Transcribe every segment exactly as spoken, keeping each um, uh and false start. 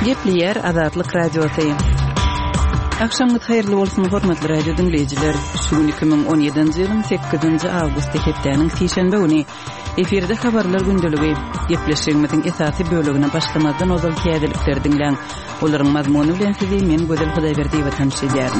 Gepleyer Azatlyk Radiosu. Akşamınız hayırlı olsun hormatly radio dinleyijiler. Şu iki bin on yedinji ýylyň sekizinji awgust hepdeniň şeýşembe güni efirde habarlar gündöligi gepleşigimiziň esasy bölegine başlamadan ozal kädelikleri dinleň. Olaryň mazmuny bilen sizi men Gözel Hudaýberdiýew tanışy edýärim.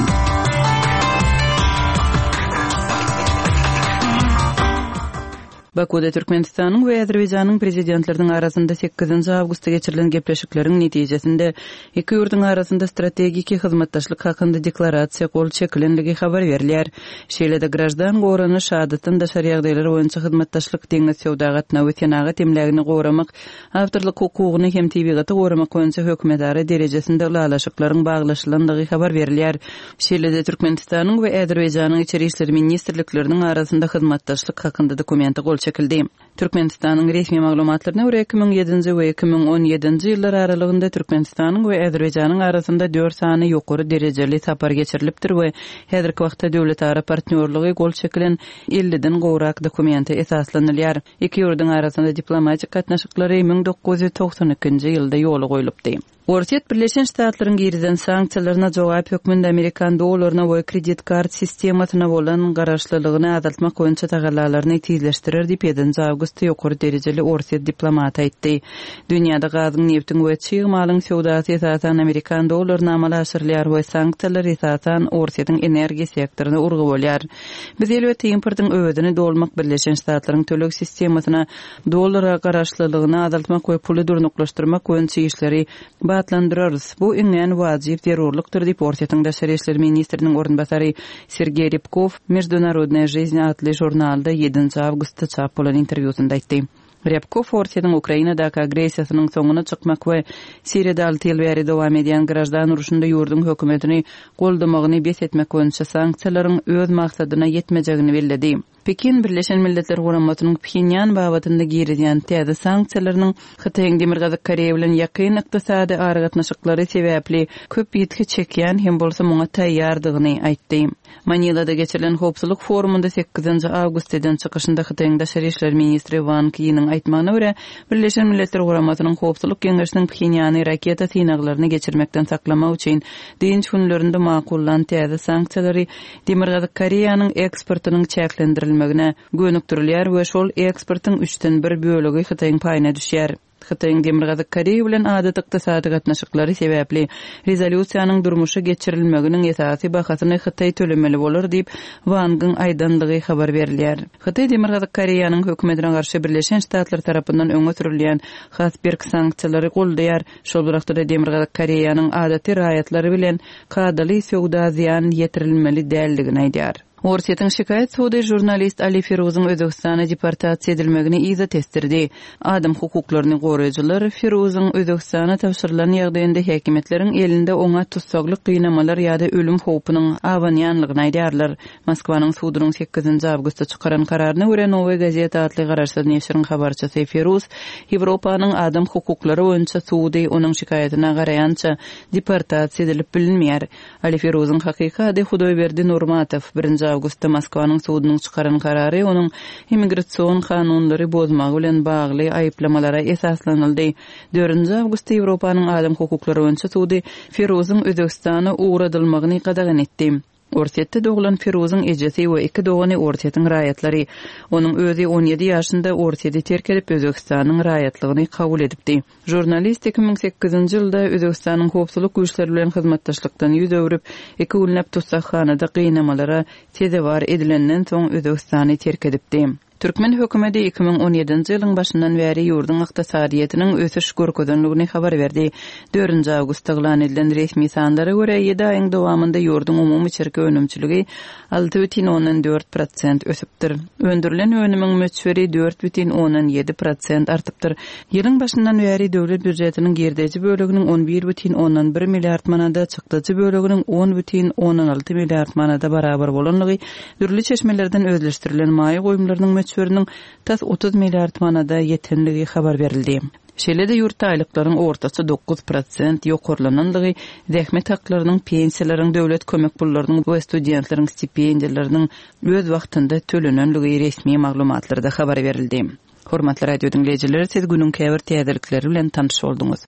Bakuda Türkmenistanyň we Azerbaýjanyň prezidentleriniň arasynda sekizinji awgustda geçirilen gepleşikleriň netijesinde iki ýurduň arasynda strategik hyzmatdaşlyk hakynda deklarasiýa gol çekilenligi habar berilýär. Şeýlede grajdan goranyş adatyň da şary ýagdaýlary boýunça hyzmatdaşlyk deňiz ýewda gatnawy tenaga temlägini goramak, awtorlyk hukugyny hem tebigaty goramak boýunça hökümdary derejesinde ulalaşyklaryň baglaşylandygy habar berilýär. Şeýlede Türkmenistanyň we Azerbaýjanyň içeri işleri ministrlikleriniň arasynda hyzmatdaşlyk hakynda dokumenti gol çekildi. Türkmenistanyň resmi maglumatlaryna görä iki bin ýedinji we iki bin on ýedinji ýyllar aralygynda Türkmenistanyň we Azerbaýjanyň arasynda dört sany ýokary derejeli sapar geçirilipdir we häzirki wagtda döwletara partnerligi gol çekilen elliden gowrak dokumenti esaslanylýar. Iki ýurduň arasynda diplomatik gatnaşyklary bin dokuz ýüz toksan ikinji ýylda ýoly goýulypdy. Ortiýet Birleşen Ştatlaryň giriden sanksiýalaryna jogap hökmünde Amerikan dollaryna we kredit kart sistemasyna bolan garaşlylygyny azaltmak boýunça tagallalaryny tizleşdirer diýip ýedinji awgustda ýokary derejeli Ortiýet diplomat aýtdy. Dünýäde gazyň, neftiň we çyg malyň sowdasy esasan Amerikan dollaryna amalaşdyrylýar we sanksiýalar esasan Ortiýetiň energiýa sektoruny urgy bolýar. Biz elbetde importyň öwedini dolmak Birleşen Ştatlaryň tölek sistemasyna dollara garaşlylygyny azaltmak we puly durnuklaşdyrmak boýunça işleri batlandyrarys. Bu iňen wajyp terrorlukdyr diýip Ortiýetiň daşary işler ministriniň ornbasary Sergey Rybkov Международная жизнь adly jurnalda ýedinji awgustda çap bolan interwýusynda aýtdy. Rybkov Ortiýetiň Ukrainadaky agresiýasynyň soňuna çykmak we Siriýada alty ýyl bäri dowam edýän grajdan uruşynda ýurdun hökümetini goldamagyny besletmek boýunça sanksiýalaryň öz maksadyna ýetmejegini bellädi. Pekin Birleşen Milletler Guramatynyň Pxenyan babatynda girýän täze sanksiýalarynyň Hytaýyň Demir Gazyk Koreýa bilen ýakyn ykdysady aragatnaşyklary sebäpli köp ýetki çekýän hem bolsa muňa taýýardygyny aýtdy. Manilada geçirilen hopsuzlyk forumunda sekizinji awgustdan çykyşynda Hytaýyň daşary işler ministri Wang Yi'niň aýtmagyna görä, Birleşen Milletler Guramatynyň hopsuzlyk kengeşiniň Pxenyany raketa synaklaryny geçirmekden saklamak üçin dinç günlerinde makullan täze sanksiýalary Demir Gazyk Koreýanyň eksportynyň çäklendirilmegine gönükdirilýär we şol eksportyň üçten bir bölegi Hytaýyň paýyna düşýär. Hytaýyň Demir Gazyk Koreýa bilen adat ykdysady gatnaşyklary sebäpli rezolýusiýanyň durmuşa geçirilmeginiň esasy bahasyny Hytaý tölemeli bolar diýip Wang'yň aýdandygy habar berilýär. Hytaý Demir Gazyk Koreýanyň hökümetine garşy Birleşen Ştatlar tarapyndan öňe sürilýän hasberg sanksiýalary goldaýar. Şol wagtda Demir Gazyk Koreýanyň adaty raýatlary bilen kadaly sowda ziýan ýetirilmeli däldigini aýdýar. Ortiýetiň şikaýet sowdy jurnalist Ali Firuzyň Özbegistana deportasiýa edilmegini izah etdirdi. Adam hukuklaryny goraýjylar Firuzyň Özbegistana tapşyrylan ýagdaýynda häkimetleriň elinde oňa tutsaklyk gynamalar ýa-da ölüm howpunyň awanýanlygyny aýdýarlar. Moskwanyň suwdynyň sekizinji awgustda çykaran kararyna görä Nowy Gazeta adly garaşsyz neşriň habarçysy Firuz Ýewropanyň adam hukuklary boýunça suwdy onuň şikaýatyna garaýança deportasiýa edilip bilinmeýär. Ali Firuzyň hakykady Hudaýberdi Nurmatow birinji awgustda Moskwanyň suwdynyň çykaran karary onuň immigrasiýon kanunlary bozmagy bilen bagly aýyplamalara esaslanyldy. dördünji awgustda Ýewropanyň adam hukuklary boýunça suwdy Firuzyň Özbegistana uğradylmagyny gadagan etdi. Ortiýetde doglan Firuzyň ejesi we iki dogany Ortiýetiň raýatlary onuň özi on ýedi ýaşynda Ortiýety terk edip Özbegistanyň raýatlygyny kabul edipdi. Jurnalist iki bin sekizinji ýylda Özbegistanyň howpsuzlyk güýçleri bilen hyzmatdaşlykdan ýüz öwrüp iki ýyl tutsakhanada gynamalara tezewar edilenden soň Özbegistany terk edipdi. Türkmen hökümeti iki bin on ýedinji ýylyň başyndan bäri ýurdun ykdysadyýetynyň ösüş görkezdenligini habar berdi. dördünji awgustda elan edilen resmi sanlara görä ýedi aýyň dowamında ýurdun umumy içerki önümçiligi alty бүтүн onuň dört prosent ösüpdir. Öndürilen önümiň möçberi dört бүтүn onuň ýedi prosent artypdyr. Ýylyň başyndan bäri döwlet büdjetiniň gerdeji böleginiň on bir бүтүn onuň bir milliard manada, çykdyjy böleginiň on бүтүn onuň alty milliard manada barabar bolanlygy dürli çeşmelerden özleşdirilen maýy goýumlarynyň möçberiniň tas otuz milliard manada ýetenligi habar berildi. Şeýlede ýurtda aýlyklaryň ortaça dokuz prosent ýokarlananlygy, zähmet haklarynyň, pensiýalaryň, döwlet kömek pullarynyň we studentleriň stipendiýalarynyň öz wagtynda tölenenligi resmi maglumatlarda habar berildi. Hormatly radio dinleyijiler, siz günüň käbir täzelikleri bilen tanış boldunuz.